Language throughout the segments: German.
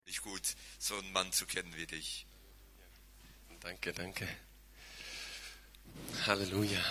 Nicht gut, so einen Mann zu kennen wie dich. Danke, danke. Halleluja.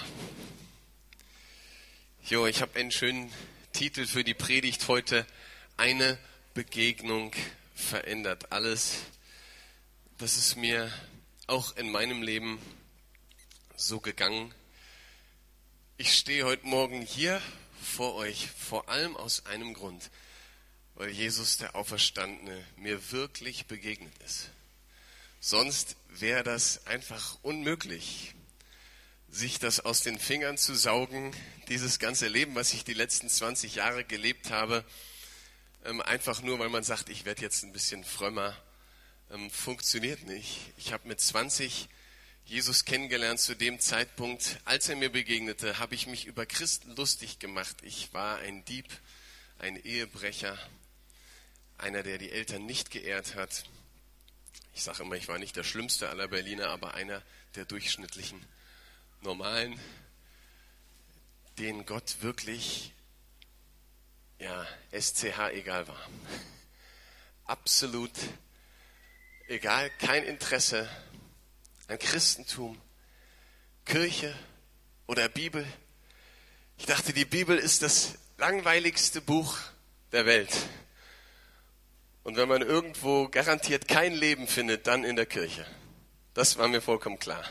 Jo, ich habe einen schönen Titel für die Predigt heute. Eine Begegnung verändert alles. Das ist mir auch in meinem Leben so gegangen. Ich stehe heute Morgen hier vor euch, vor allem aus einem Grund, weil Jesus, der Auferstandene, mir wirklich begegnet ist. Sonst wäre das einfach unmöglich, sich das aus den Fingern zu saugen, dieses ganze Leben, was ich die letzten 20 Jahre gelebt habe, einfach nur, weil man sagt, ich werde jetzt ein bisschen frömmer, funktioniert nicht. Ich habe mit 20 Jesus kennengelernt zu dem Zeitpunkt, als er mir begegnete, habe ich mich über Christen lustig gemacht. Ich war ein Dieb, ein Ehebrecher, einer, der die Eltern nicht geehrt hat. Ich sage immer, ich war nicht der schlimmste aller Berliner, aber einer der durchschnittlichen, normalen, denen Gott wirklich, SCH egal war. Absolut egal, kein Interesse an Christentum, Kirche oder Bibel. Ich dachte, die Bibel ist das langweiligste Buch der Welt. Und wenn man irgendwo garantiert kein Leben findet, dann in der Kirche. Das war mir vollkommen klar.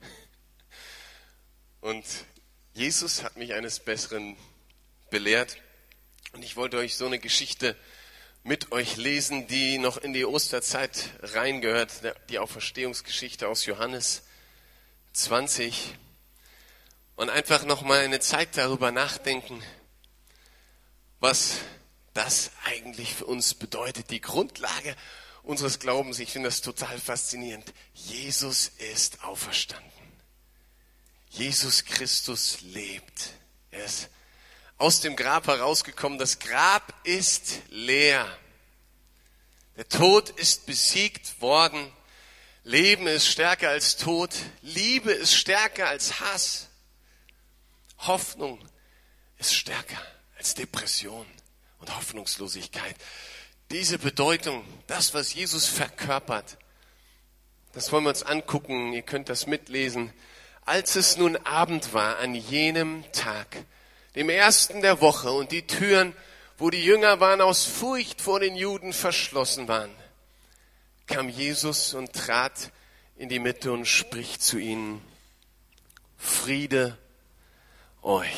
Und Jesus hat mich eines Besseren belehrt. Und ich wollte euch so eine Geschichte mit euch lesen, die noch in die Osterzeit reingehört. Die Auferstehungsgeschichte aus Johannes 20. Und einfach nochmal eine Zeit darüber nachdenken, was das eigentlich für uns bedeutet. Die Grundlage unseres Glaubens, ich finde das total faszinierend. Jesus ist auferstanden. Jesus Christus lebt. Er ist aus dem Grab herausgekommen. Das Grab ist leer. Der Tod ist besiegt worden. Leben ist stärker als Tod. Liebe ist stärker als Hass. Hoffnung ist stärker als Depression und Hoffnungslosigkeit. Diese Bedeutung, das, was Jesus verkörpert, das wollen wir uns angucken. Ihr könnt das mitlesen. Als es nun Abend war an jenem Tag, dem ersten der Woche, und die Türen, wo die Jünger waren, aus Furcht vor den Juden verschlossen waren, kam Jesus und trat in die Mitte und spricht zu ihnen: Friede euch.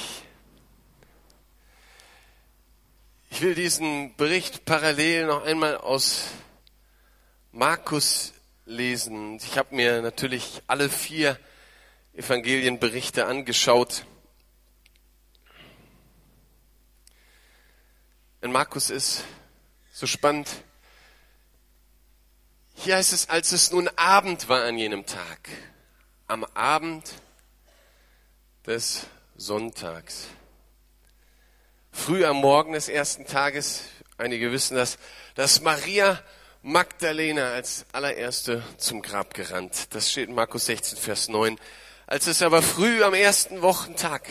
Ich will diesen Bericht parallel noch einmal aus Markus lesen. Ich habe mir natürlich alle 4 Evangelienberichte angeschaut. In Markus ist so spannend. Hier heißt es, als es nun Abend war an jenem Tag, am Abend des Sonntags. Früh am Morgen des ersten Tages, einige wissen das, dass Maria Magdalena als allererste zum Grab gerannt. Das steht in Markus 16, Vers 9. Als er aber früh am ersten Wochentag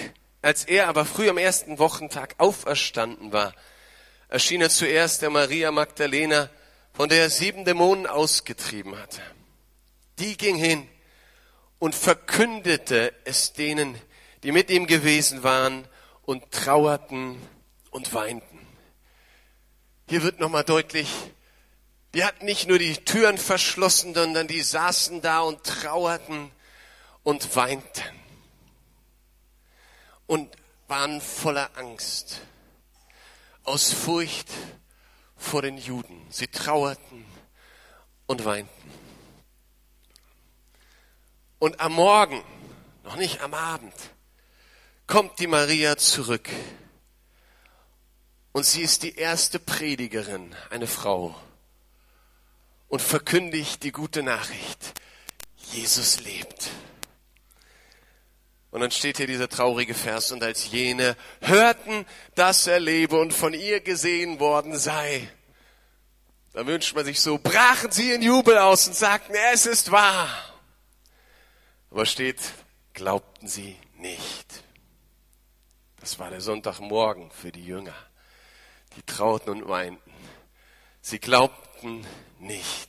auferstanden war, erschien er zuerst der Maria Magdalena, von der er 7 Dämonen ausgetrieben hatte. Die ging hin und verkündete es denen, die mit ihm gewesen waren und trauerten und weinten. Hier wird nochmal deutlich, die hatten nicht nur die Türen verschlossen, sondern die saßen da und trauerten und weinten und waren voller Angst, aus Furcht vor den Juden. Sie trauerten und weinten. Und am Morgen, noch nicht am Abend, kommt die Maria zurück. Und sie ist die erste Predigerin, eine Frau, und verkündigt die gute Nachricht: Jesus lebt. Und dann steht hier dieser traurige Vers: Und als jene hörten, dass er lebe und von ihr gesehen worden sei, da wünscht man sich so, brachen sie in Jubel aus und sagten, es ist wahr. Aber steht, glaubten sie nicht. Das war der Sonntagmorgen für die Jünger. Die trauten und weinten. Sie glaubten glaubten nicht.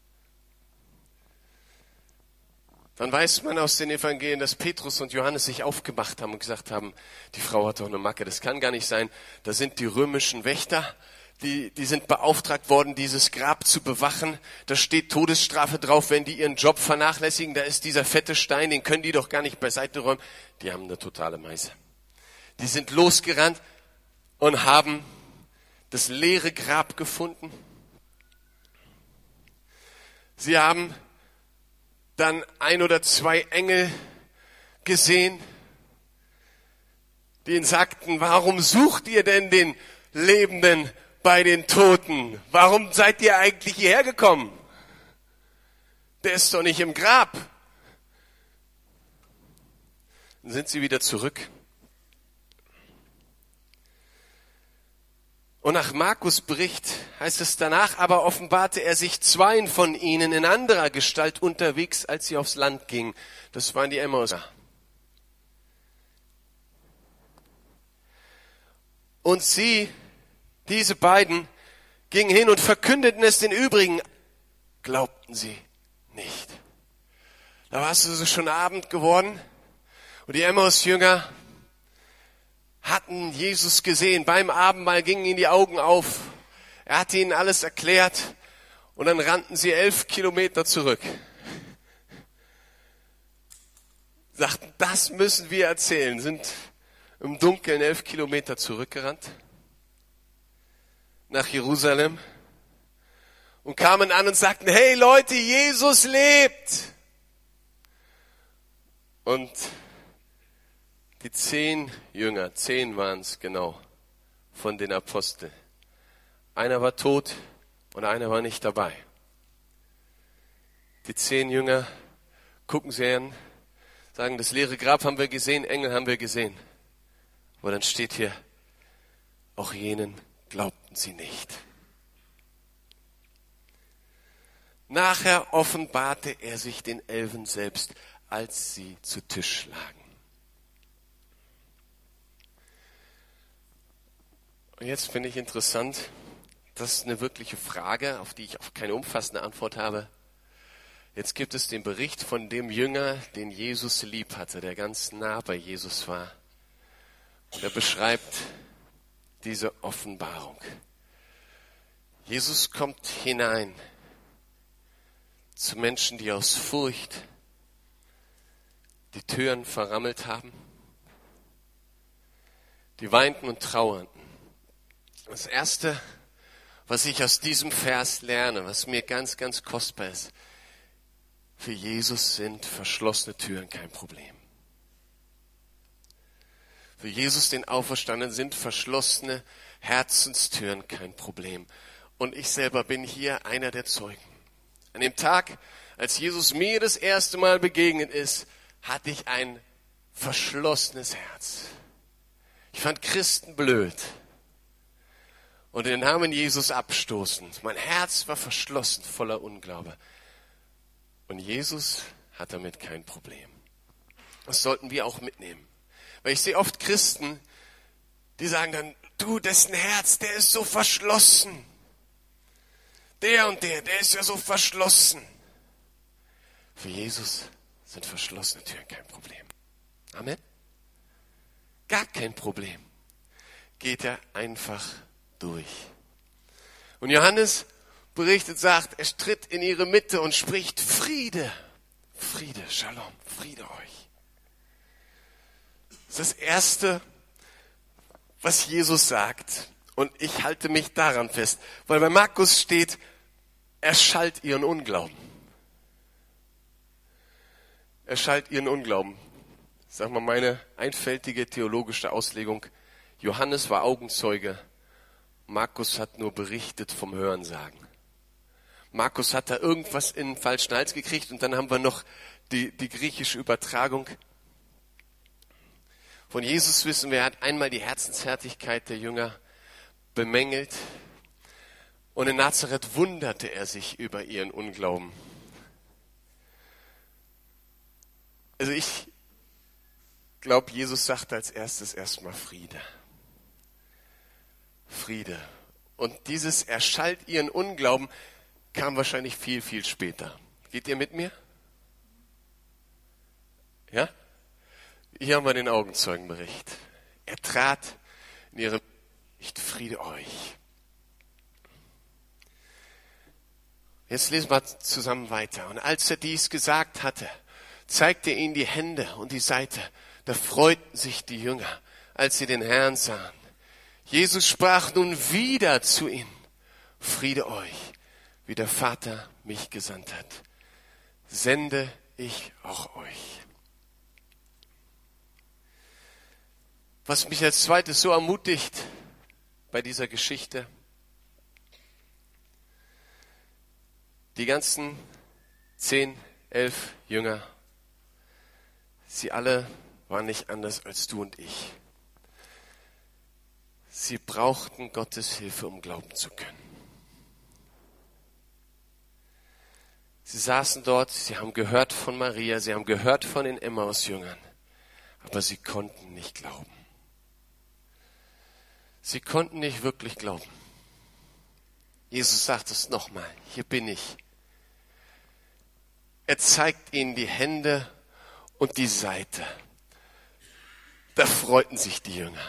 Dann weiß man aus den Evangelien, dass Petrus und Johannes sich aufgemacht haben und gesagt haben, die Frau hat doch eine Macke, das kann gar nicht sein. Da sind die römischen Wächter, die sind beauftragt worden, dieses Grab zu bewachen. Da steht Todesstrafe drauf, wenn die ihren Job vernachlässigen. Da ist dieser fette Stein, den können die doch gar nicht beiseite räumen. Die haben eine totale Meise. Die sind losgerannt und haben das leere Grab gefunden. Sie haben dann 1 oder 2 Engel gesehen, die ihnen sagten, warum sucht ihr denn den Lebenden bei den Toten? Warum seid ihr eigentlich hierher gekommen? Der ist doch nicht im Grab. Dann sind sie wieder zurück. Und nach Markus Bericht heißt es danach, aber offenbarte er sich 2 von ihnen in anderer Gestalt unterwegs, als sie aufs Land gingen. Das waren die Emmaus. Und sie, diese beiden, gingen hin und verkündeten es den übrigen, glaubten sie nicht. Da war es also schon Abend geworden und die Emmaus-Jünger hatten Jesus gesehen. Beim Abendmahl gingen ihnen die Augen auf. Er hatte ihnen alles erklärt und dann rannten sie 11 Kilometer zurück. Sagten, das müssen wir erzählen. Sind im Dunkeln 11 Kilometer zurückgerannt nach Jerusalem und kamen an und sagten, hey Leute, Jesus lebt. Und die 10 Jünger, 10 waren es genau, von den Aposteln. Einer war tot und einer war nicht dabei. Die 10 Jünger gucken sie an, sagen, das leere Grab haben wir gesehen, Engel haben wir gesehen. Aber dann steht hier, auch jenen glaubten sie nicht. Nachher offenbarte er sich den 11 selbst, als sie zu Tisch lagen. Und jetzt finde ich interessant, das ist eine wirkliche Frage, auf die ich auch keine umfassende Antwort habe. Jetzt gibt es den Bericht von dem Jünger, den Jesus lieb hatte, der ganz nah bei Jesus war. Und er beschreibt diese Offenbarung. Jesus kommt hinein zu Menschen, die aus Furcht die Türen verrammelt haben, die weinten und trauerten. Das Erste, was ich aus diesem Vers lerne, was mir ganz, ganz kostbar ist, für Jesus sind verschlossene Türen kein Problem. Für Jesus, den Auferstandenen, sind verschlossene Herzenstüren kein Problem. Und ich selber bin hier einer der Zeugen. An dem Tag, als Jesus mir das erste Mal begegnet ist, hatte ich ein verschlossenes Herz. Ich fand Christen blöd und den Namen Jesus abstoßend. Mein Herz war verschlossen, voller Unglaube. Und Jesus hat damit kein Problem. Das sollten wir auch mitnehmen. Weil ich sehe oft Christen, die sagen dann, du, dessen Herz, der ist so verschlossen. Der und der ist ja so verschlossen. Für Jesus sind verschlossene Türen kein Problem. Amen. Gar kein Problem. Geht er einfach durch. Und Johannes berichtet, sagt, er tritt in ihre Mitte und spricht Friede. Friede, Shalom, Friede euch. Das ist das Erste, was Jesus sagt. Und ich halte mich daran fest. Weil bei Markus steht, er schalt ihren Unglauben. Er schalt ihren Unglauben. Sag mal, meine einfältige theologische Auslegung. Johannes war Augenzeuge. Markus hat nur berichtet vom Hörensagen. Markus hat da irgendwas in den falschen Hals gekriegt und dann haben wir noch die griechische Übertragung. Von Jesus wissen wir, er hat einmal die Herzenshärtigkeit der Jünger bemängelt und in Nazareth wunderte er sich über ihren Unglauben. Also ich glaube, Jesus sagte als erstes erstmal Friede. Friede. Und dieses erschallt ihren Unglauben, kam wahrscheinlich viel, viel später. Geht ihr mit mir? Ja? Hier haben wir den Augenzeugenbericht. Er trat in ihre Licht, Friede euch. Jetzt lesen wir zusammen weiter. Und als er dies gesagt hatte, zeigte er ihnen die Hände und die Seite. Da freuten sich die Jünger, als sie den Herrn sahen. Jesus sprach nun wieder zu ihnen, Friede euch, wie der Vater mich gesandt hat, sende ich auch euch. Was mich als zweites so ermutigt bei dieser Geschichte, die ganzen 10, 11 Jünger, sie alle waren nicht anders als du und ich. Sie brauchten Gottes Hilfe, um glauben zu können. Sie saßen dort, sie haben gehört von Maria, sie haben gehört von den Emmaus-Jüngern, aber sie konnten nicht glauben. Sie konnten nicht wirklich glauben. Jesus sagt es nochmal, hier bin ich. Er zeigt ihnen die Hände und die Seite. Da freuten sich die Jünger.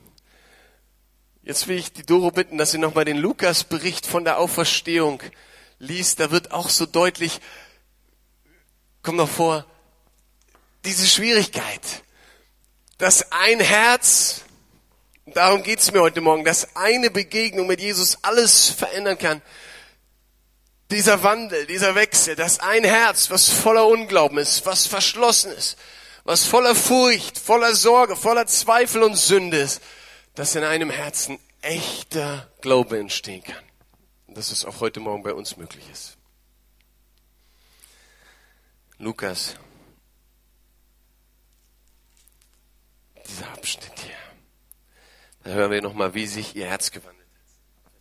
Jetzt will ich die Doro bitten, dass sie nochmal den Lukas-Bericht von der Auferstehung liest. Da wird auch so deutlich, kommt noch vor, diese Schwierigkeit, dass ein Herz, darum geht es mir heute Morgen, dass eine Begegnung mit Jesus alles verändern kann. Dieser Wandel, dieser Wechsel, dass ein Herz, was voller Unglauben ist, was verschlossen ist, was voller Furcht, voller Sorge, voller Zweifel und Sünde ist, dass in einem Herzen echter Glaube entstehen kann. Und dass es auch heute Morgen bei uns möglich ist. Lukas, dieser Abschnitt hier. Da hören wir nochmal, wie sich ihr Herz gewandelt hat.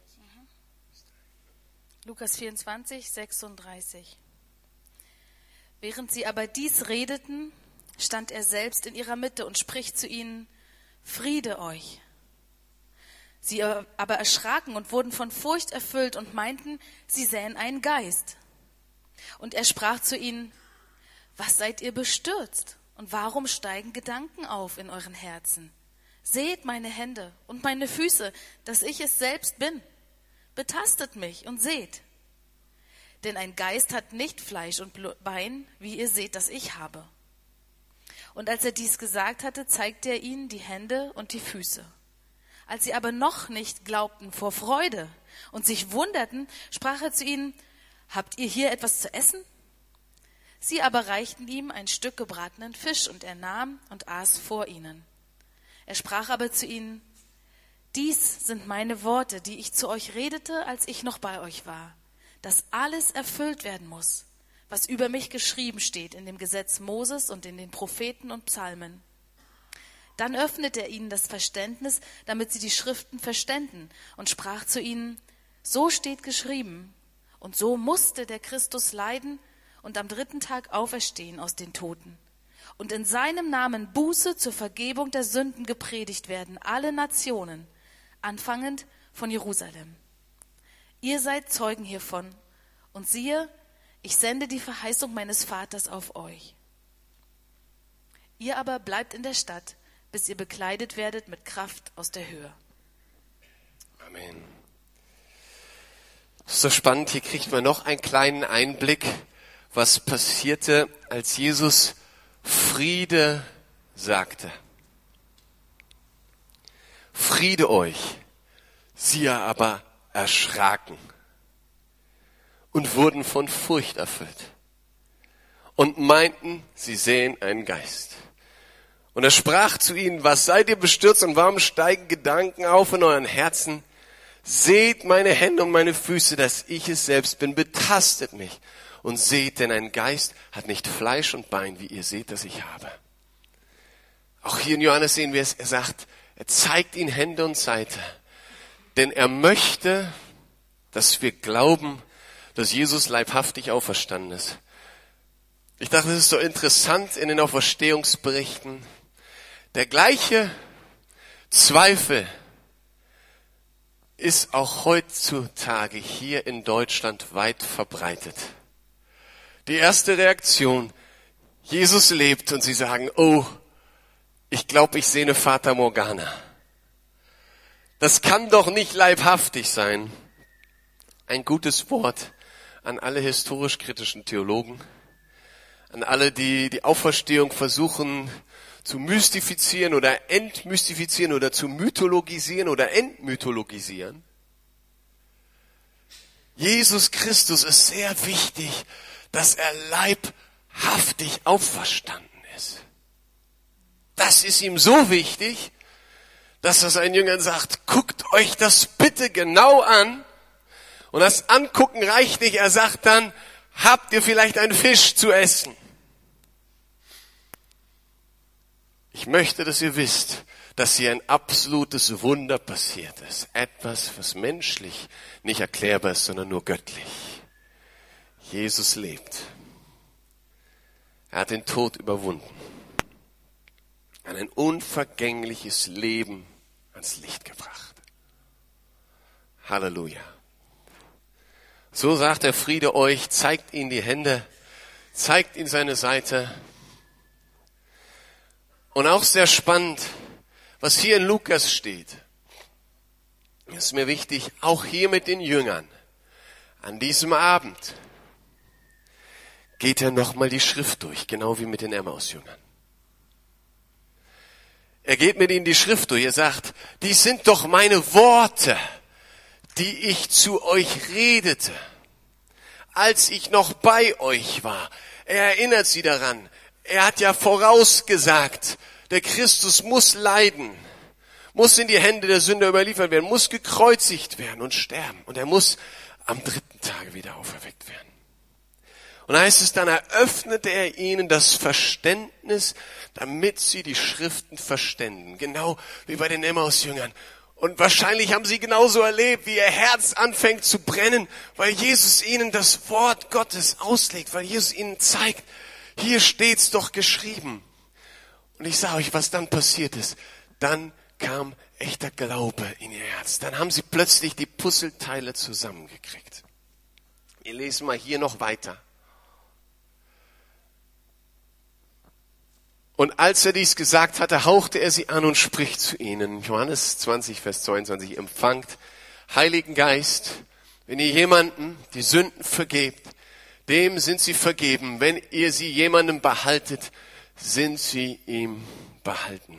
Lukas 24, 36. Während sie aber dies redeten, stand er selbst in ihrer Mitte und spricht zu ihnen, Friede euch. Sie aber erschraken und wurden von Furcht erfüllt und meinten, sie sähen einen Geist. Und er sprach zu ihnen, was seid ihr bestürzt? Und warum steigen Gedanken auf in euren Herzen? Seht meine Hände und meine Füße, dass ich es selbst bin. Betastet mich und seht. Denn ein Geist hat nicht Fleisch und Bein, wie ihr seht, dass ich habe. Und als er dies gesagt hatte, zeigte er ihnen die Hände und die Füße. Als sie aber noch nicht glaubten vor Freude und sich wunderten, sprach er zu ihnen, habt ihr hier etwas zu essen? Sie aber reichten ihm ein Stück gebratenen Fisch, und er nahm und aß vor ihnen. Er sprach aber zu ihnen, dies sind meine Worte, die ich zu euch redete, als ich noch bei euch war, dass alles erfüllt werden muss, was über mich geschrieben steht in dem Gesetz Moses und in den Propheten und Psalmen. Dann öffnete er ihnen das Verständnis, damit sie die Schriften verständen, und sprach zu ihnen, so steht geschrieben, und so musste der Christus leiden und am 3. Tag auferstehen aus den Toten. Und in seinem Namen Buße zur Vergebung der Sünden gepredigt werden, alle Nationen, anfangend von Jerusalem. Ihr seid Zeugen hiervon, und siehe, ich sende die Verheißung meines Vaters auf euch. Ihr aber bleibt in der Stadt, bis ihr bekleidet werdet mit Kraft aus der Höhe. Amen. Das ist so spannend, hier kriegt man noch einen kleinen Einblick, was passierte, als Jesus Friede sagte. Friede euch. Sie aber erschraken und wurden von Furcht erfüllt und meinten, sie sähen einen Geist. Und er sprach zu ihnen, was seid ihr bestürzt und warum steigen Gedanken auf in euren Herzen? Seht meine Hände und meine Füße, dass ich es selbst bin, betastet mich und seht, denn ein Geist hat nicht Fleisch und Bein, wie ihr seht, dass ich habe. Auch hier in Johannes sehen wir es, er sagt, er zeigt ihnen Hände und Seite, denn er möchte, dass wir glauben, dass Jesus leibhaftig auferstanden ist. Ich dachte, das ist so interessant in den ist auch heutzutage hier in Deutschland weit verbreitet. Die erste Reaktion, Jesus lebt und sie sagen, oh, ich glaube, ich sehe eine Fata Morgana. Das kann doch nicht leibhaftig sein. Ein gutes Wort an alle historisch-kritischen Theologen, an alle, die die Auferstehung versuchen zu mystifizieren oder entmystifizieren oder zu mythologisieren oder entmythologisieren. Jesus Christus ist sehr wichtig, dass er leibhaftig auferstanden ist. Das ist ihm so wichtig, dass er seinen Jüngern sagt, guckt euch das bitte genau an. Und das Angucken reicht nicht. Er sagt dann, habt ihr vielleicht einen Fisch zu essen? Ich möchte, dass ihr wisst, dass hier ein absolutes Wunder passiert ist. Etwas, was menschlich nicht erklärbar ist, sondern nur göttlich. Jesus lebt. Er hat den Tod überwunden. Ein unvergängliches Leben ans Licht gebracht. Halleluja. So sagt der Friede euch, zeigt ihm die Hände, zeigt ihm seine Seite. Und auch sehr spannend, was hier in Lukas steht. Ist mir wichtig, auch hier mit den Jüngern. An diesem Abend geht er nochmal die Schrift durch, genau wie mit den Emmaus-Jüngern. Er geht mit ihnen die Schrift durch. Er sagt, dies sind doch meine Worte, die ich zu euch redete, als ich noch bei euch war. Er erinnert sie daran. Er hat ja vorausgesagt, der Christus muss leiden, muss in die Hände der Sünder überliefert werden, muss gekreuzigt werden und sterben. Und er muss am 3. Tage wieder auferweckt werden. Und da heißt es, dann eröffnete er ihnen das Verständnis, damit sie die Schriften verständen. Genau wie bei den Emmaus-Jüngern. Und wahrscheinlich haben sie genauso erlebt, wie ihr Herz anfängt zu brennen, weil Jesus ihnen das Wort Gottes auslegt, weil Jesus ihnen zeigt, hier steht's doch geschrieben. Und ich sage euch, was dann passiert ist. Dann kam echter Glaube in ihr Herz. Dann haben sie plötzlich die Puzzleteile zusammengekriegt. Wir lesen mal hier noch weiter. Und als er dies gesagt hatte, hauchte er sie an und spricht zu ihnen. Johannes 20, Vers 22. Empfangt Heiligen Geist, wenn ihr jemanden die Sünden vergebt, dem sind sie vergeben. Wenn ihr sie jemandem behaltet, sind sie ihm behalten.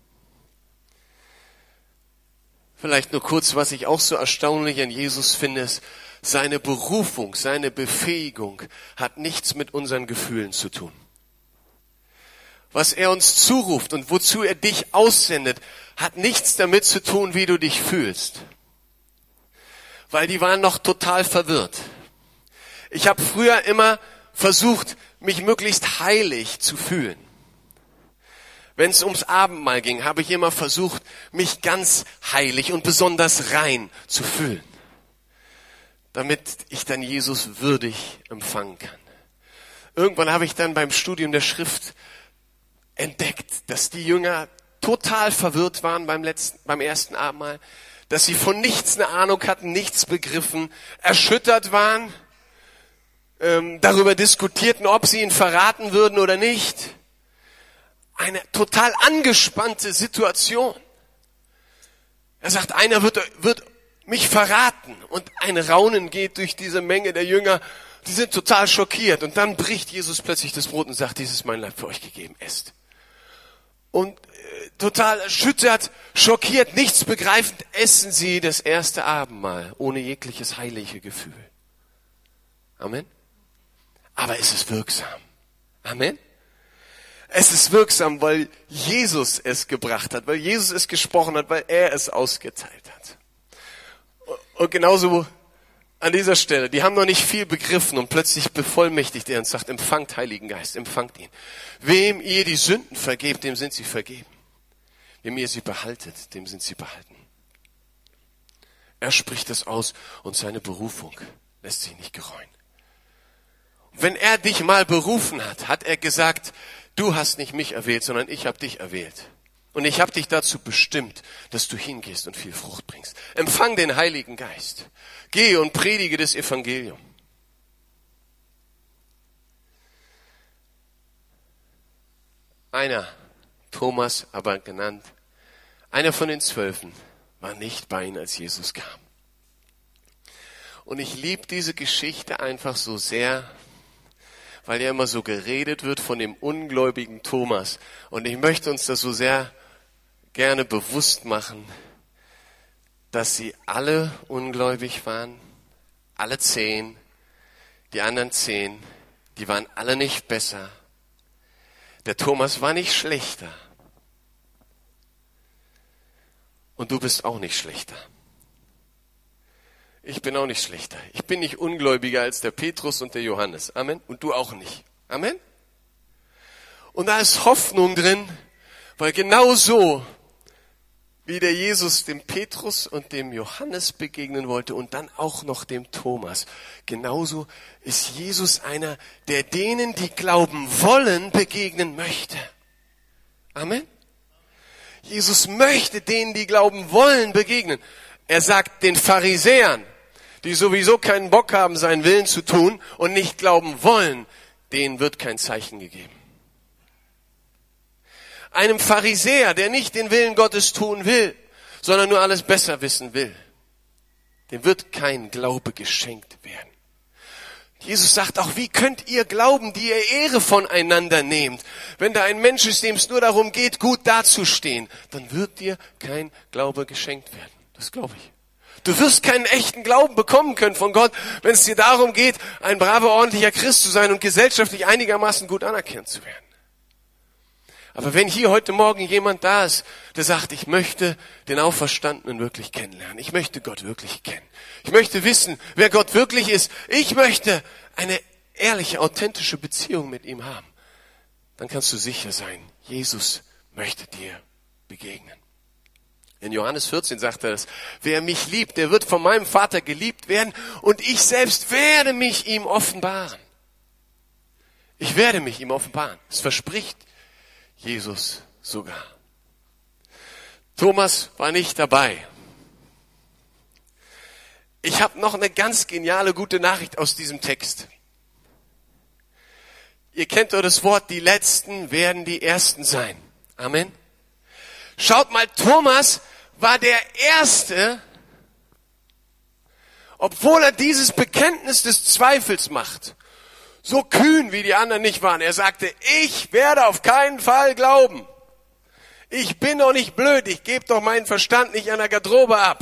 Vielleicht nur kurz, was ich auch so erstaunlich an Jesus finde, ist, seine Berufung, seine Befähigung hat nichts mit unseren Gefühlen zu tun. Was er uns zuruft und wozu er dich aussendet, hat nichts damit zu tun, wie du dich fühlst. Weil die waren noch total verwirrt. Ich habe früher immer versucht, mich möglichst heilig zu fühlen. Wenn es ums Abendmahl ging, habe ich immer versucht, mich ganz heilig und besonders rein zu fühlen, damit ich dann Jesus würdig empfangen kann. Irgendwann habe ich dann beim Studium der Schrift entdeckt, dass die Jünger total verwirrt waren beim ersten Abendmahl, dass sie von nichts eine Ahnung hatten, nichts begriffen, erschüttert waren, darüber diskutierten, ob sie ihn verraten würden oder nicht. Eine total angespannte Situation. Er sagt, einer wird mich verraten. Und ein Raunen geht durch diese Menge der Jünger. Die sind total schockiert. Und dann bricht Jesus plötzlich das Brot und sagt, dies ist mein Leib für euch gegeben, esst. Und total erschüttert, schockiert, nichts begreifend, essen sie das erste Abendmahl, ohne jegliches heilige Gefühl. Amen. Aber es ist wirksam. Amen. Es ist wirksam, weil Jesus es gebracht hat, weil Jesus es gesprochen hat, weil er es ausgeteilt hat. Und genauso an dieser Stelle, die haben noch nicht viel begriffen und plötzlich bevollmächtigt er und sagt, empfangt Heiligen Geist, empfangt ihn. Wem ihr die Sünden vergebt, dem sind sie vergeben. Wem ihr sie behaltet, dem sind sie behalten. Er spricht es aus und seine Berufung lässt sich nicht gereuen. Wenn er dich mal berufen hat, hat er gesagt, du hast nicht mich erwählt, sondern ich habe dich erwählt. Und ich habe dich dazu bestimmt, dass du hingehst und viel Frucht bringst. Empfang den Heiligen Geist. Geh und predige das Evangelium. Einer, Thomas aber genannt, einer von den 12, war nicht bei ihnen, als Jesus kam. Und ich liebe diese Geschichte einfach so sehr, weil ja immer so geredet wird von dem ungläubigen Thomas. Und ich möchte uns das so sehr gerne bewusst machen, dass sie alle ungläubig waren, alle 10, die anderen 10, die waren alle nicht besser. Der Thomas war nicht schlechter. Und du bist auch nicht schlechter. Ich bin auch nicht schlechter. Ich bin nicht ungläubiger als der Petrus und der Johannes. Amen. Und du auch nicht. Amen. Und da ist Hoffnung drin, weil genau so, wie der Jesus dem Petrus und dem Johannes begegnen wollte und dann auch noch dem Thomas, genauso ist Jesus einer, der denen, die glauben wollen, begegnen möchte. Amen. Jesus möchte denen, die glauben wollen, begegnen. Er sagt den Pharisäern, die sowieso keinen Bock haben, seinen Willen zu tun und nicht glauben wollen, denen wird kein Zeichen gegeben. Einem Pharisäer, der nicht den Willen Gottes tun will, sondern nur alles besser wissen will, dem wird kein Glaube geschenkt werden. Jesus sagt auch, wie könnt ihr glauben, die ihr Ehre voneinander nehmt? Wenn da ein Mensch ist, dem es nur darum geht, gut dazustehen, dann wird dir kein Glaube geschenkt werden. Das glaube ich. Du wirst keinen echten Glauben bekommen können von Gott, wenn es dir darum geht, ein braver, ordentlicher Christ zu sein und gesellschaftlich einigermaßen gut anerkannt zu werden. Aber wenn hier heute Morgen jemand da ist, der sagt, ich möchte den Auferstandenen wirklich kennenlernen, ich möchte Gott wirklich kennen, ich möchte wissen, wer Gott wirklich ist, ich möchte eine ehrliche, authentische Beziehung mit ihm haben, dann kannst du sicher sein, Jesus möchte dir begegnen. In Johannes 14 sagt er das, wer mich liebt, der wird von meinem Vater geliebt werden und ich selbst werde mich ihm offenbaren. Ich werde mich ihm offenbaren. Das verspricht Jesus sogar. Thomas war nicht dabei. Ich habe noch eine ganz geniale, gute Nachricht aus diesem Text. Ihr kennt doch das Wort, die Letzten werden die Ersten sein. Amen. Schaut mal, Thomas war der Erste, obwohl er dieses Bekenntnis des Zweifels macht. So kühn, wie die anderen nicht waren. Er sagte, ich werde auf keinen Fall glauben. Ich bin doch nicht blöd, ich gebe doch meinen Verstand nicht an der Garderobe ab.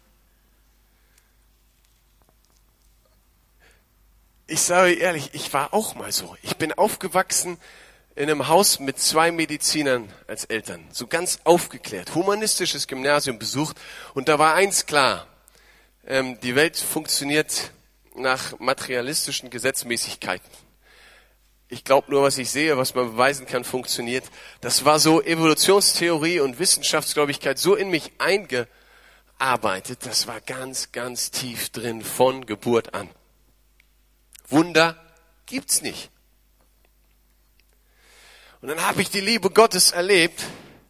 Ich sage ehrlich, ich war auch mal so. Ich bin aufgewachsen in einem Haus mit 2 Medizinern als Eltern. So ganz aufgeklärt. Humanistisches Gymnasium besucht. Und da war eins klar. Die Welt funktioniert nach materialistischen Gesetzmäßigkeiten. Ich glaube nur, was ich sehe, was man beweisen kann, funktioniert. Das war so Evolutionstheorie und Wissenschaftsgläubigkeit so in mich eingearbeitet. Das war ganz, ganz tief drin von Geburt an. Wunder gibt's nicht. Und dann habe ich die Liebe Gottes erlebt.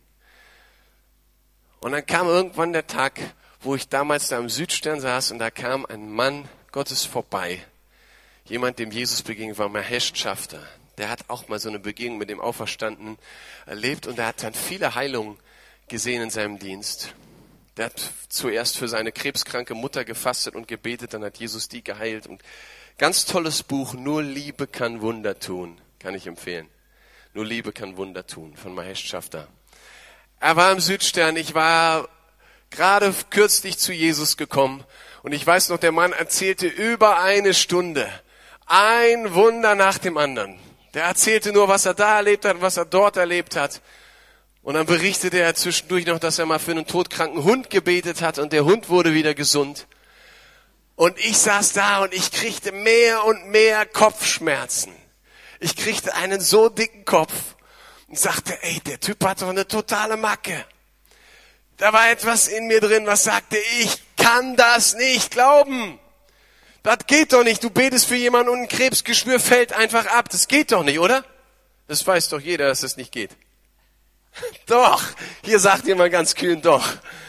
Und dann kam irgendwann der Tag, wo ich damals da am Südstern saß und da kam ein Mann Gottes vorbei. Jemand, dem Jesus begegnet war, Mahesh Schafter. Der hat auch mal so eine Begegnung mit dem Auferstandenen erlebt und er hat dann viele Heilungen gesehen in seinem Dienst. Der hat zuerst für seine krebskranke Mutter gefastet und gebetet, dann hat Jesus die geheilt. Und ganz tolles Buch, Nur Liebe kann Wunder tun, kann ich empfehlen. Nur Liebe kann Wunder tun, von Mahesh Schafter. Er war im Südstern, ich war gerade kürzlich zu Jesus gekommen und ich weiß noch, der Mann erzählte über 1 Stunde ein Wunder nach dem anderen. Der erzählte nur, was er da erlebt hat, was er dort erlebt hat. Und dann berichtete er zwischendurch noch, dass er mal für einen todkranken Hund gebetet hat und der Hund wurde wieder gesund. Und ich saß da und ich kriegte mehr und mehr Kopfschmerzen. Ich kriegte einen so dicken Kopf und sagte, ey, der Typ hat doch eine totale Macke. Da war etwas in mir drin, was sagte, ich kann das nicht glauben. Das geht doch nicht. Du betest für jemanden und ein Krebsgeschwür fällt einfach ab. Das geht doch nicht, oder? Das weiß doch jeder, dass das nicht geht. Doch, hier sagt jemand ganz kühn doch.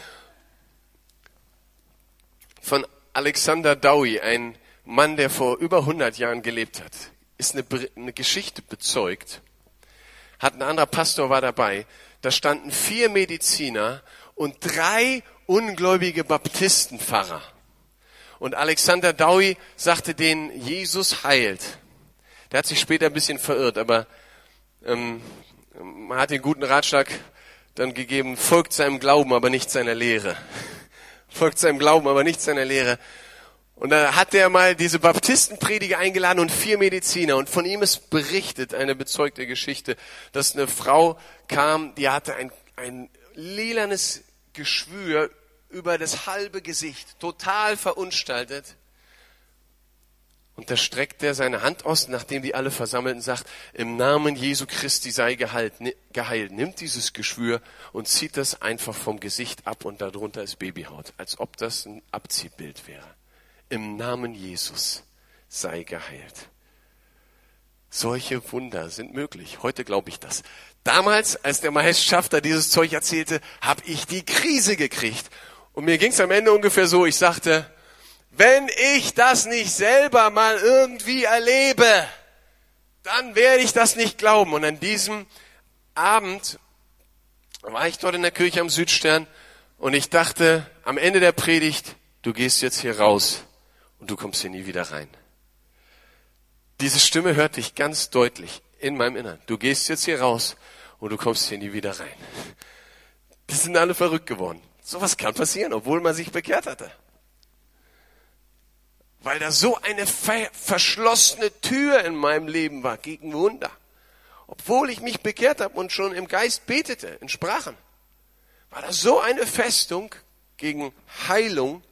Von Alexander Dowie, ein Mann, der vor über 100 Jahren gelebt hat, ist eine Geschichte bezeugt. Hat ein anderer Pastor war dabei. Da standen 4 Mediziner und 3 ungläubige Baptistenpfarrer. Und Alexander Dowie sagte denen, Jesus heilt. Der hat sich später ein bisschen verirrt, aber man hat den guten Ratschlag dann gegeben, folgt seinem Glauben, aber nicht seiner Lehre. Folgt seinem Glauben, aber nicht seiner Lehre. Und da hat er mal diese Baptistenprediger eingeladen und 4 Mediziner. Und von ihm ist berichtet, eine bezeugte Geschichte, dass eine Frau kam, die hatte ein lilanes Geschwür über das halbe Gesicht, total verunstaltet. Und da streckt er seine Hand aus, nachdem die alle versammelt und sagt, im Namen Jesu Christi sei geheilt. Nimmt dieses Geschwür und zieht das einfach vom Gesicht ab und darunter ist Babyhaut, als ob das ein Abziehbild wäre. Im Namen Jesus sei geheilt. Solche Wunder sind möglich. Heute glaube ich das. Damals, als der Meisterschafter dieses Zeug erzählte, habe ich die Krise gekriegt. Und mir ging es am Ende ungefähr so, ich sagte, wenn ich das nicht selber mal irgendwie erlebe, dann werde ich das nicht glauben. Und an diesem Abend war ich dort in der Kirche am Südstern und ich dachte, am Ende der Predigt, du gehst jetzt hier raus und du kommst hier nie wieder rein. Diese Stimme hörte ich ganz deutlich in meinem Innern. Du gehst jetzt hier raus und du kommst hier nie wieder rein. Die sind alle verrückt geworden. Sowas kann passieren, obwohl man sich bekehrt hatte. Weil da so eine verschlossene Tür in meinem Leben war gegen Wunder. Obwohl ich mich bekehrt habe und schon im Geist betete, in Sprachen, war da so eine Festung gegen Heilung.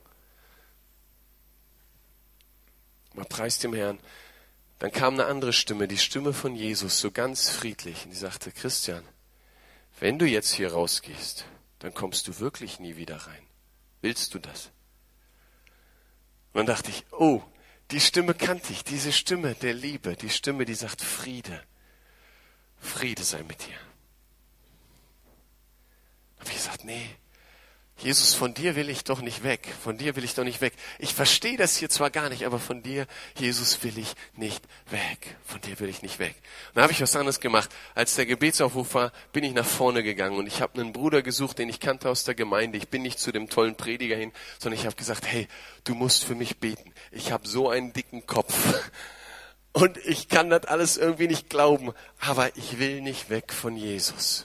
Man preist dem Herrn. Dann kam eine andere Stimme, die Stimme von Jesus, so ganz friedlich. Und die sagte, Christian, wenn du jetzt hier rausgehst, dann kommst du wirklich nie wieder rein. Willst du das? Und dann dachte ich, oh, die Stimme kannte ich, diese Stimme der Liebe, die Stimme, die sagt, Friede, Friede sei mit dir. Da habe ich gesagt, nee, Jesus, von dir will ich doch nicht weg, von dir will ich doch nicht weg. Ich verstehe das hier zwar gar nicht, aber von dir, Jesus, will ich nicht weg. Von dir will ich nicht weg. Und dann habe ich was anderes gemacht. Als der Gebetsaufruf war, bin ich nach vorne gegangen und ich habe einen Bruder gesucht, den ich kannte aus der Gemeinde. Ich bin nicht zu dem tollen Prediger hin, sondern ich habe gesagt, hey, du musst für mich beten. Ich habe so einen dicken Kopf und ich kann das alles irgendwie nicht glauben, aber ich will nicht weg von Jesus.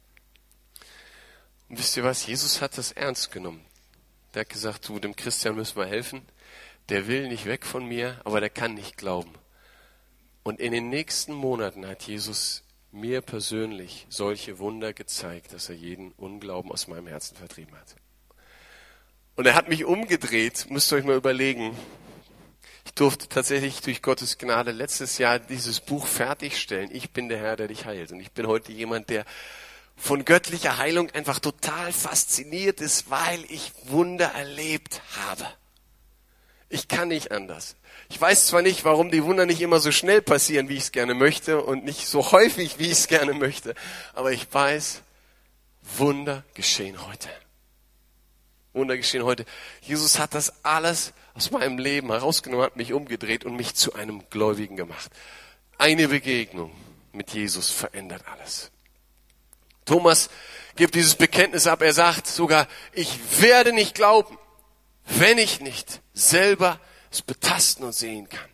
Und wisst ihr was? Jesus hat das ernst genommen. Der hat gesagt, du, dem Christian müssen wir helfen. Der will nicht weg von mir, aber der kann nicht glauben. Und in den nächsten Monaten hat Jesus mir persönlich solche Wunder gezeigt, dass er jeden Unglauben aus meinem Herzen vertrieben hat. Und er hat mich umgedreht, müsst ihr euch mal überlegen. Ich durfte tatsächlich durch Gottes Gnade letztes Jahr dieses Buch fertigstellen. Ich bin der Herr, der dich heilt. Und ich bin heute jemand, der von göttlicher Heilung einfach total fasziniert ist, weil ich Wunder erlebt habe. Ich kann nicht anders. Ich weiß zwar nicht, warum die Wunder nicht immer so schnell passieren, wie ich es gerne möchte und nicht so häufig, wie ich es gerne möchte, aber ich weiß, Wunder geschehen heute. Wunder geschehen heute. Jesus hat das alles aus meinem Leben herausgenommen, hat mich umgedreht und mich zu einem Gläubigen gemacht. Eine Begegnung mit Jesus verändert alles. Thomas gibt dieses Bekenntnis ab. Er sagt sogar, ich werde nicht glauben, wenn ich nicht selber es betasten und sehen kann.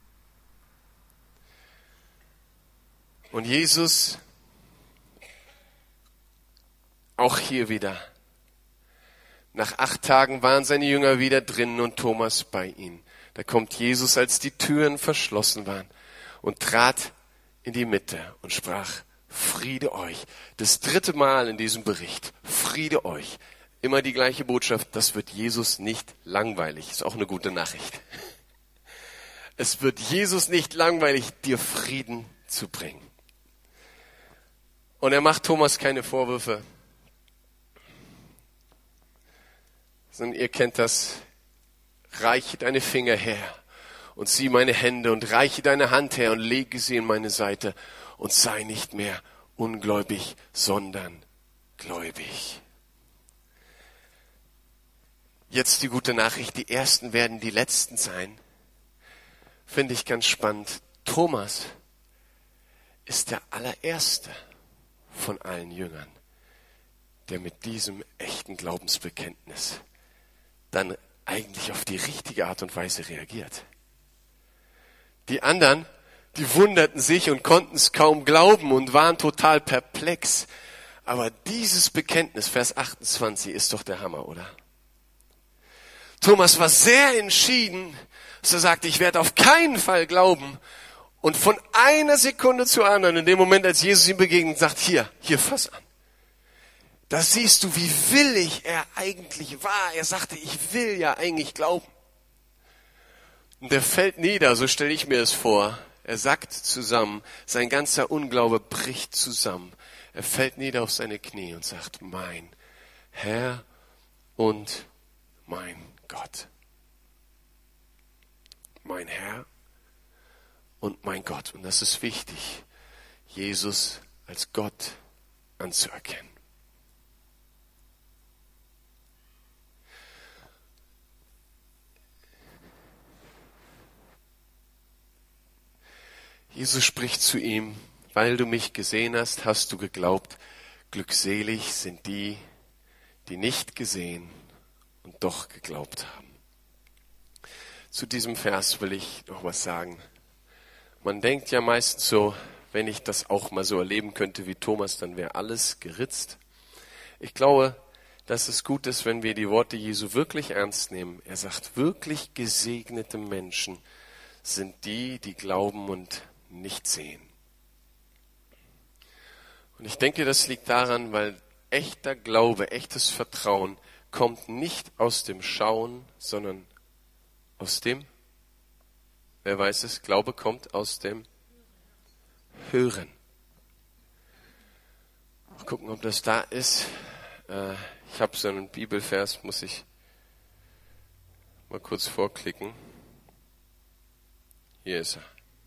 Und Jesus, auch hier wieder, nach 8 Tagen waren seine Jünger wieder drinnen und Thomas bei ihnen. Da kommt Jesus, als die Türen verschlossen waren, und trat in die Mitte und sprach, Friede euch. Das 3. Mal in diesem Bericht. Friede euch. Immer die gleiche Botschaft. Das wird Jesus nicht langweilig. Ist auch eine gute Nachricht. Es wird Jesus nicht langweilig, dir Frieden zu bringen. Und er macht Thomas keine Vorwürfe. Sondern ihr kennt das. Reiche deine Finger her und sieh meine Hände und reiche deine Hand her und lege sie in meine Seite und sei nicht mehr ungläubig, sondern gläubig. Jetzt die gute Nachricht, die Ersten werden die Letzten sein. Finde ich ganz spannend. Thomas ist der allererste von allen Jüngern, der mit diesem echten Glaubensbekenntnis dann eigentlich auf die richtige Art und Weise reagiert. Die anderen, die wunderten sich und konnten es kaum glauben und waren total perplex. Aber dieses Bekenntnis, Vers 28, ist doch der Hammer, oder? Thomas war sehr entschieden, dass er sagte, ich werde auf keinen Fall glauben. Und von einer Sekunde zur anderen, in dem Moment, als Jesus ihm begegnet, sagt, hier, fass an. Da siehst du, wie willig er eigentlich war. Er sagte, ich will ja eigentlich glauben. Und er fällt nieder, so stelle ich mir es vor. Er sackt zusammen, sein ganzer Unglaube bricht zusammen. Er fällt nieder auf seine Knie und sagt, mein Herr und mein Gott. Mein Herr und mein Gott. Und das ist wichtig, Jesus als Gott anzuerkennen. Jesus spricht zu ihm, weil du mich gesehen hast, hast du geglaubt. Glückselig sind die, die nicht gesehen und doch geglaubt haben. Zu diesem Vers will ich noch was sagen. Man denkt ja meistens so, wenn ich das auch mal so erleben könnte wie Thomas, dann wäre alles geritzt. Ich glaube, dass es gut ist, wenn wir die Worte Jesu wirklich ernst nehmen. Er sagt, wirklich gesegnete Menschen sind die, die glauben und nicht sehen. Und ich denke, das liegt daran, weil echter Glaube, echtes Vertrauen kommt nicht aus dem Schauen, sondern aus dem, wer weiß es, Glaube kommt aus dem Hören. Mal gucken, ob das da ist. Ich habe so einen Bibelvers, muss ich mal kurz vorklicken. Hier ist er.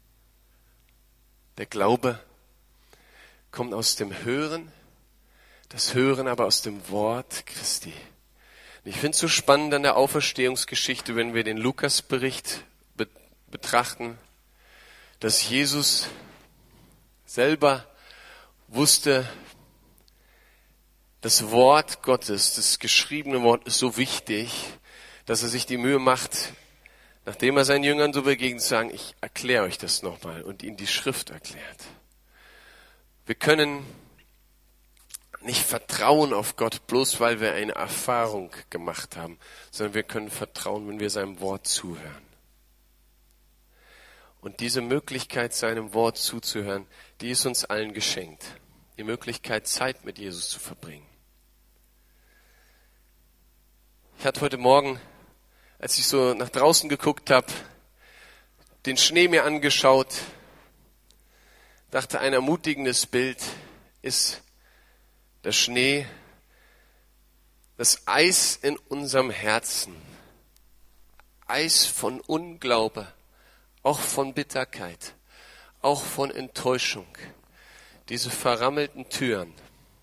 Der Glaube kommt aus dem Hören, das Hören aber aus dem Wort Christi. Ich finde es so spannend an der Auferstehungsgeschichte, wenn wir den Lukasbericht betrachten, dass Jesus selber wusste, das Wort Gottes, das geschriebene Wort ist so wichtig, dass er sich die Mühe macht, nachdem er seinen Jüngern so begegnet, zu sagen, ich erkläre euch das nochmal und ihnen die Schrift erklärt. Wir können nicht vertrauen auf Gott, bloß weil wir eine Erfahrung gemacht haben, sondern wir können vertrauen, wenn wir seinem Wort zuhören. Und diese Möglichkeit, seinem Wort zuzuhören, die ist uns allen geschenkt. Die Möglichkeit, Zeit mit Jesus zu verbringen. Ich hatte heute Morgen, als ich so nach draußen geguckt habe, den Schnee mir angeschaut, dachte, ein ermutigendes Bild ist der Schnee, das Eis in unserem Herzen, Eis von Unglaube, auch von Bitterkeit, auch von Enttäuschung, diese verrammelten Türen.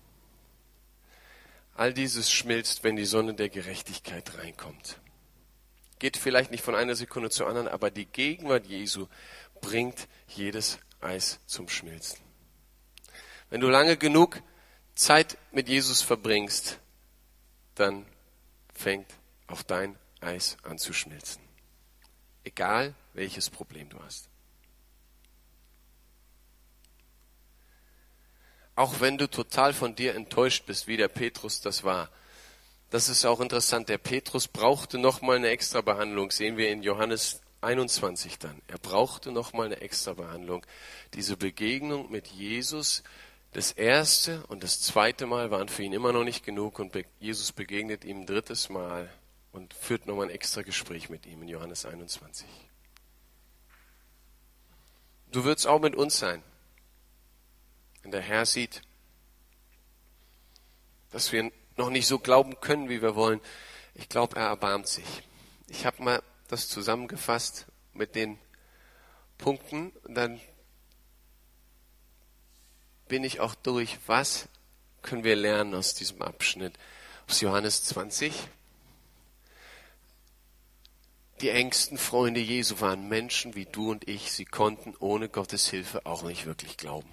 All dieses schmilzt, wenn die Sonne der Gerechtigkeit reinkommt. Geht vielleicht nicht von einer Sekunde zur anderen, aber die Gegenwart Jesu bringt jedes Eis zum Schmilzen. Wenn du lange genug Zeit mit Jesus verbringst, dann fängt auch dein Eis an zu schmilzen. Egal, welches Problem du hast. Auch wenn du total von dir enttäuscht bist, wie der Petrus das war. Das ist auch interessant. Der Petrus brauchte nochmal eine extra Behandlung. Sehen wir in Johannes 21 dann. Er brauchte nochmal eine extra Behandlung. Diese Begegnung mit Jesus, das erste und das zweite Mal waren für ihn immer noch nicht genug und Jesus begegnet ihm ein drittes Mal und führt nochmal ein extra Gespräch mit ihm in Johannes 21. So wird es auch mit uns sein. Wenn der Herr sieht, dass wir noch nicht so glauben können, wie wir wollen, ich glaube, er erbarmt sich. Ich habe mal das zusammengefasst mit den Punkten und dann bin ich auch durch. Was können wir lernen aus diesem Abschnitt? Aus Johannes 20. Die engsten Freunde Jesu waren Menschen wie du und ich. Sie konnten ohne Gottes Hilfe auch nicht wirklich glauben.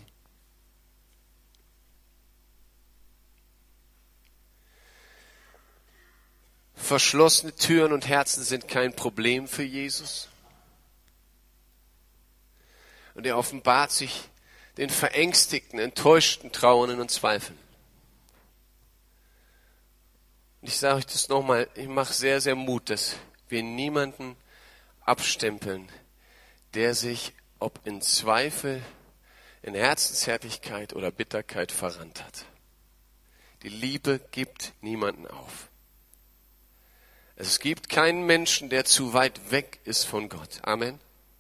Verschlossene Türen und Herzen sind kein Problem für Jesus. Und er offenbart sich den Verängstigten, Enttäuschten, Trauernden und Zweifeln. Und ich sage euch das nochmal, ich mache sehr, sehr Mut, dass wir niemanden abstempeln, der sich, ob in Zweifel, in Herzenshärtigkeit oder Bitterkeit verrannt hat. Die Liebe gibt niemanden auf. Es gibt keinen Menschen, der zu weit weg ist von Gott. Amen.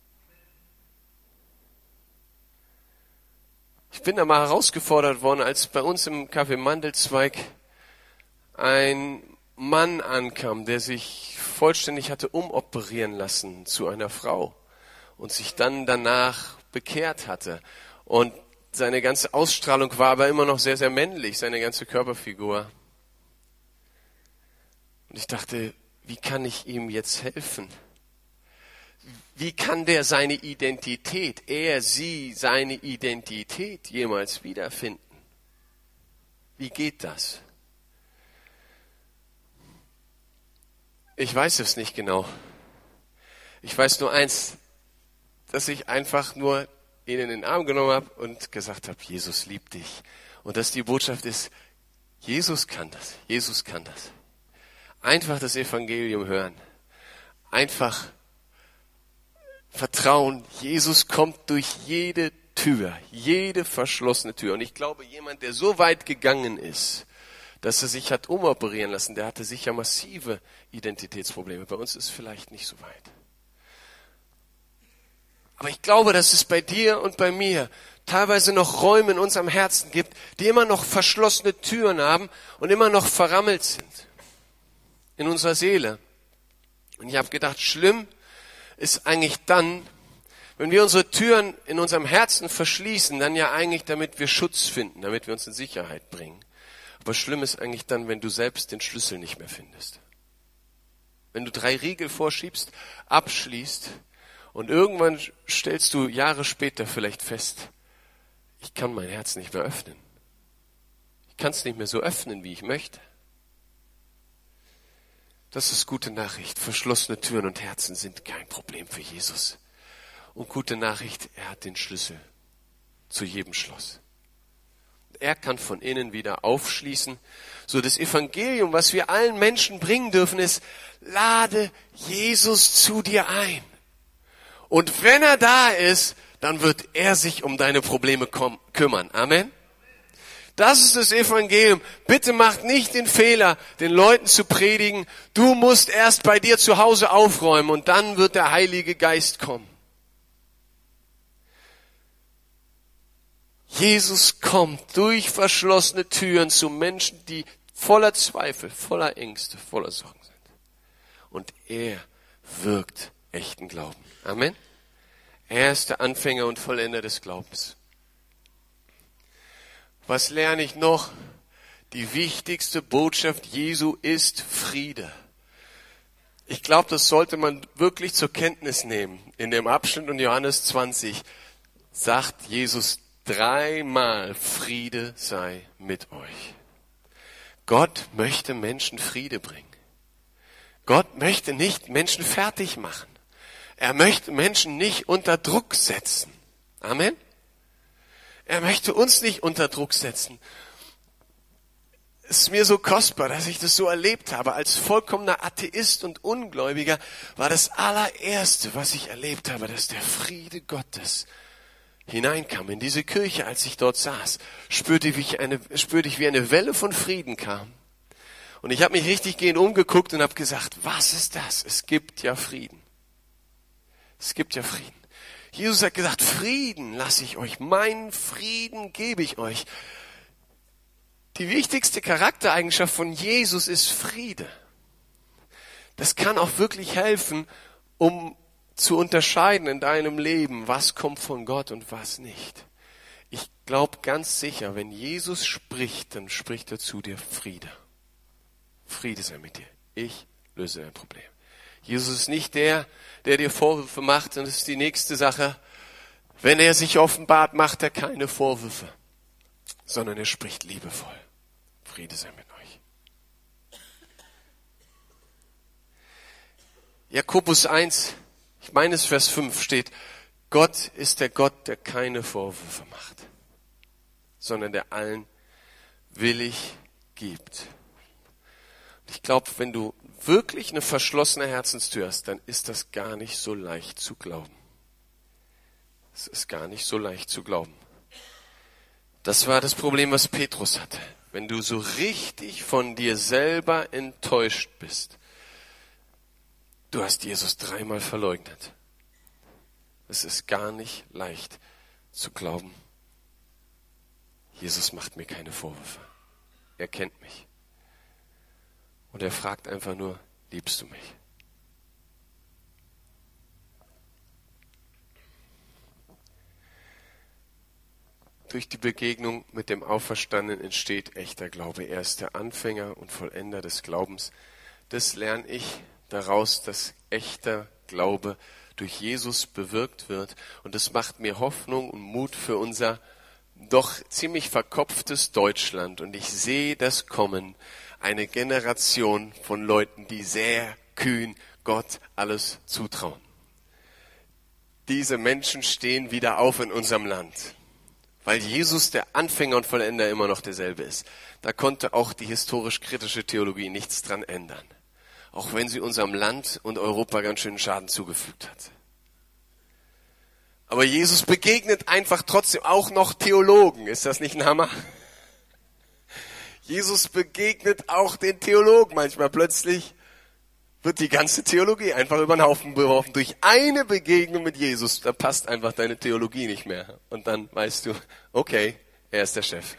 Ich bin da mal herausgefordert worden, als bei uns im Café Mandelzweig ein Mann ankam, der sich vollständig hatte umoperieren lassen zu einer Frau und sich dann danach bekehrt hatte. Und seine ganze Ausstrahlung war aber immer noch sehr, sehr männlich, seine ganze Körperfigur. Und ich dachte, wie kann ich ihm jetzt helfen? Wie kann der seine Identität, seine Identität jemals wiederfinden? Wie geht das? Ich weiß es nicht genau. Ich weiß nur eins, dass ich einfach nur ihn in den Arm genommen habe und gesagt habe, Jesus liebt dich. Und dass die Botschaft ist, Jesus kann das. Jesus kann das. Einfach das Evangelium hören. Einfach vertrauen. Jesus kommt durch jede Tür, jede verschlossene Tür. Und ich glaube, jemand, der so weit gegangen ist, dass er sich hat umoperieren lassen, der hatte sicher massive Identitätsprobleme. Bei uns ist es vielleicht nicht so weit. Aber ich glaube, dass es bei dir und bei mir teilweise noch Räume in unserem Herzen gibt, die immer noch verschlossene Türen haben und immer noch verrammelt sind in unserer Seele. Und ich habe gedacht, schlimm ist eigentlich dann, wenn wir unsere Türen in unserem Herzen verschließen, dann ja eigentlich, damit wir Schutz finden, damit wir uns in Sicherheit bringen. Aber schlimm ist eigentlich dann, wenn du selbst den Schlüssel nicht mehr findest. Wenn du 3 Riegel vorschiebst, abschließt und irgendwann stellst du Jahre später vielleicht fest, ich kann mein Herz nicht mehr öffnen. Ich kann es nicht mehr so öffnen, wie ich möchte. Das ist gute Nachricht. Verschlossene Türen und Herzen sind kein Problem für Jesus. Und gute Nachricht, er hat den Schlüssel zu jedem Schloss. Er kann von innen wieder aufschließen. So das Evangelium, was wir allen Menschen bringen dürfen, ist, lade Jesus zu dir ein. Und wenn er da ist, dann wird er sich um deine Probleme kümmern. Amen. Das ist das Evangelium. Bitte macht nicht den Fehler, den Leuten zu predigen, du musst erst bei dir zu Hause aufräumen und dann wird der Heilige Geist kommen. Jesus kommt durch verschlossene Türen zu Menschen, die voller Zweifel, voller Ängste, voller Sorgen sind. Und er wirkt echten Glauben. Amen. Er ist der Anfänger und Vollender des Glaubens. Was lerne ich noch? Die wichtigste Botschaft Jesu ist Friede. Ich glaube, das sollte man wirklich zur Kenntnis nehmen. In dem Abschnitt in Johannes 20 sagt Jesus 3-mal, Friede sei mit euch. Gott möchte Menschen Friede bringen. Gott möchte nicht Menschen fertig machen. Er möchte Menschen nicht unter Druck setzen. Amen. Er möchte uns nicht unter Druck setzen. Es ist mir so kostbar, dass ich das so erlebt habe. Als vollkommener Atheist und Ungläubiger war das allererste, was ich erlebt habe, dass der Friede Gottes hineinkam in diese Kirche, als ich dort saß. Spürte ich, wie eine Welle von Frieden kam. Und ich habe mich richtig gehend umgeguckt und habe gesagt, was ist das? Es gibt ja Frieden. Es gibt ja Frieden. Jesus hat gesagt, Frieden lasse ich euch, meinen Frieden gebe ich euch. Die wichtigste Charaktereigenschaft von Jesus ist Friede. Das kann auch wirklich helfen, um zu unterscheiden in deinem Leben, was kommt von Gott und was nicht. Ich glaube ganz sicher, wenn Jesus spricht, dann spricht er zu dir Friede. Friede sei mit dir. Ich löse dein Problem. Jesus ist nicht der dir Vorwürfe macht, und das ist die nächste Sache. Wenn er sich offenbart, macht er keine Vorwürfe, sondern er spricht liebevoll. Friede sei mit euch. Jakobus 1, ich meine es Vers 5 steht, Gott ist der Gott, der keine Vorwürfe macht, sondern der allen willig gibt. Ich glaube, wenn du wirklich eine verschlossene Herzenstür hast, dann ist das gar nicht so leicht zu glauben. Es ist gar nicht so leicht zu glauben. Das war das Problem, was Petrus hatte. Wenn du so richtig von dir selber enttäuscht bist, du hast Jesus 3-mal verleugnet. Es ist gar nicht leicht zu glauben. Jesus macht mir keine Vorwürfe. Er kennt mich. Und er fragt einfach nur, liebst du mich? Durch die Begegnung mit dem Auferstandenen entsteht echter Glaube. Er ist der Anfänger und Vollender des Glaubens. Das lerne ich daraus, dass echter Glaube durch Jesus bewirkt wird. Und das macht mir Hoffnung und Mut für unser doch ziemlich verkopftes Deutschland. Und ich sehe das kommen. Eine Generation von Leuten, die sehr kühn Gott alles zutrauen. Diese Menschen stehen wieder auf in unserem Land. Weil Jesus, der Anfänger und Vollender, immer noch derselbe ist. Da konnte auch die historisch-kritische Theologie nichts dran ändern. Auch wenn sie unserem Land und Europa ganz schön Schaden zugefügt hat. Aber Jesus begegnet einfach trotzdem auch noch Theologen. Ist das nicht ein Hammer? Jesus begegnet auch den Theologen. Manchmal plötzlich wird die ganze Theologie einfach über den Haufen geworfen. Durch eine Begegnung mit Jesus, da passt einfach deine Theologie nicht mehr. Und dann weißt du, okay, er ist der Chef.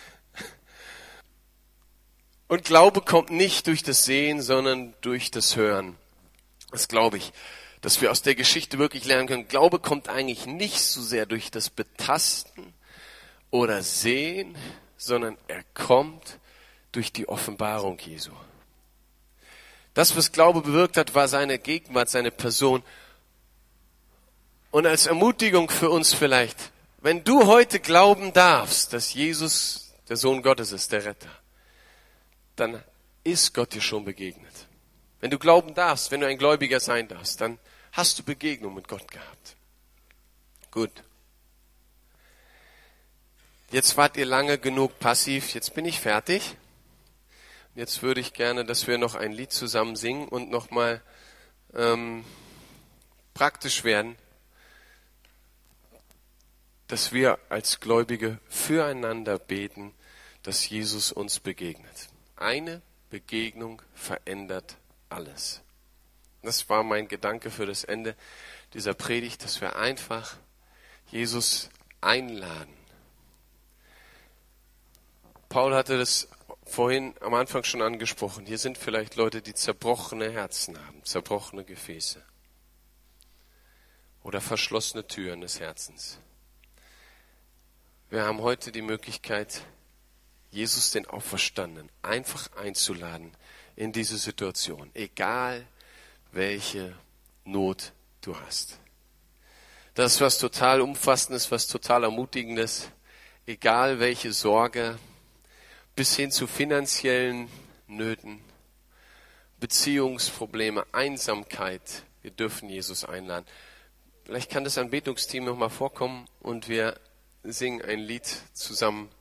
Und Glaube kommt nicht durch das Sehen, sondern durch das Hören. Das glaube ich, dass wir aus der Geschichte wirklich lernen können. Glaube kommt eigentlich nicht so sehr durch das Betasten oder Sehen, sondern er kommt durch die Offenbarung Jesu. Das, was Glaube bewirkt hat, war seine Gegenwart, seine Person. Und als Ermutigung für uns vielleicht, wenn du heute glauben darfst, dass Jesus der Sohn Gottes ist, der Retter, dann ist Gott dir schon begegnet. Wenn du glauben darfst, wenn du ein Gläubiger sein darfst, dann hast du Begegnung mit Gott gehabt. Gut. Jetzt wart ihr lange genug passiv, jetzt bin ich fertig. Jetzt würde ich gerne, dass wir noch ein Lied zusammen singen und nochmal praktisch werden, dass wir als Gläubige füreinander beten, dass Jesus uns begegnet. Eine Begegnung verändert alles. Das war mein Gedanke für das Ende dieser Predigt, dass wir einfach Jesus einladen. Paul hatte das vorhin am Anfang schon angesprochen. Hier sind vielleicht Leute, die zerbrochene Herzen haben, zerbrochene Gefäße oder verschlossene Türen des Herzens. Wir haben heute die Möglichkeit, Jesus, den Auferstandenen, einfach einzuladen in diese Situation, egal welche Not du hast. Das ist was total Umfassendes, was total Ermutigendes, egal welche Sorge, bis hin zu finanziellen Nöten, Beziehungsprobleme, Einsamkeit. Wir dürfen Jesus einladen. Vielleicht kann das Anbetungsteam nochmal vorkommen und wir singen ein Lied zusammen.